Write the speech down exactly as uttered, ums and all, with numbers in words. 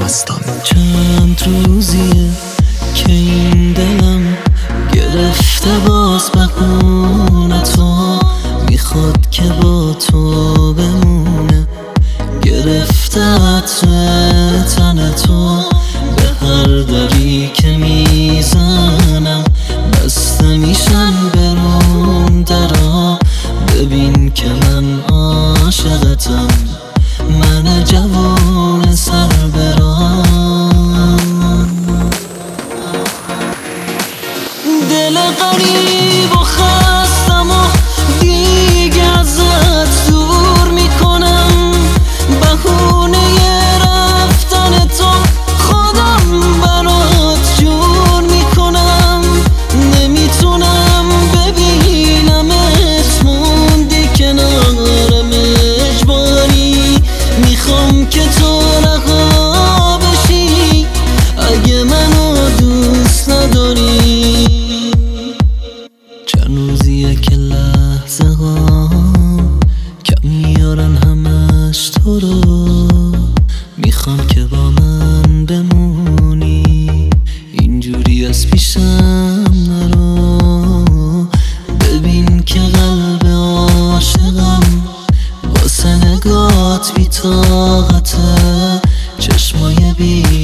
مستان. چند روزیه که این دلم گرفته باز بهونه تو، میخواد که با تو بمونه، گرفته عطر تن تو، به هر دری که میزنم بسته میشن برون درا. ببین که من عاشقتم، من جوون سر برام. دل غریب و خستم و دیگه ازت دور میکنم، بهونه رفتن تو خودم برات جور میکنم. نمیتونم ببینمت موندی کنارم اجباری، میخوام که تو رها بشی اگه منو دوست نداری. چند روزیه که لحظه ها کم میارن همش تو رو، میخوام که با من بمونی، اینجوری از پیشم نرو. ببین که قلب عاشقم واسه نگات بی طاقته، چشمای بی